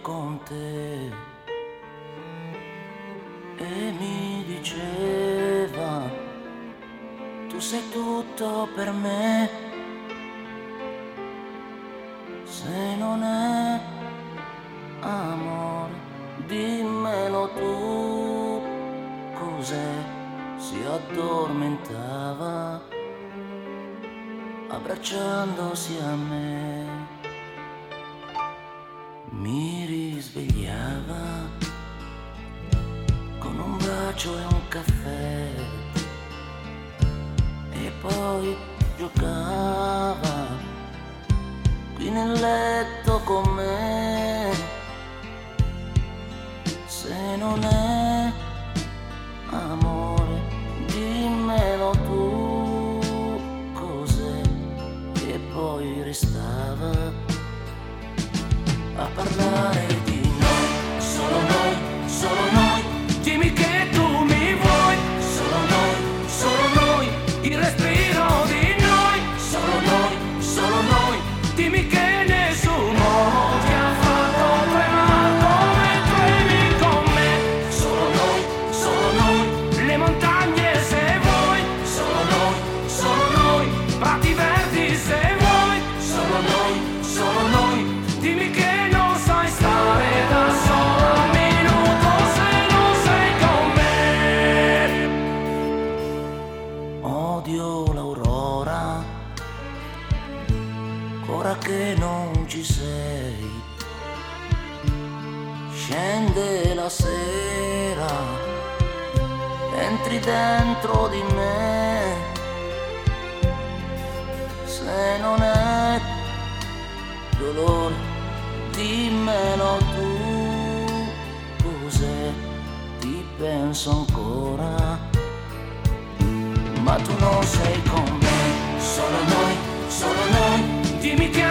con te e mi diceva tu sei tutto per me, se non è amore dimmelo tu. Cos'è? Si addormentava abbracciandosi a me, mi risvegliava con un bacio e un caffè e poi giocava qui nel letto con me. Se non è amore dimmelo tu. Cos'è? E poi restava a parlare di noi, solo noi, solo noi. Dimmi che tu mi vuoi, solo noi, il respiro di noi, solo noi. Dimmi che nessuno ti ha fatto tremare come tremi con me. Solo noi, le montagne se vuoi, solo noi, prati verdi se vuoi, solo noi. Dimmi che non sai stare da sola un minuto se non sei con me. Odio l'aurora, ora che non ci sei. Scende la sera, entri dentro di me. Se non è dolore dimmelo tu. Cos'è? Ti penso ancora, ma tu non sei con me. Solo noi, dimmi che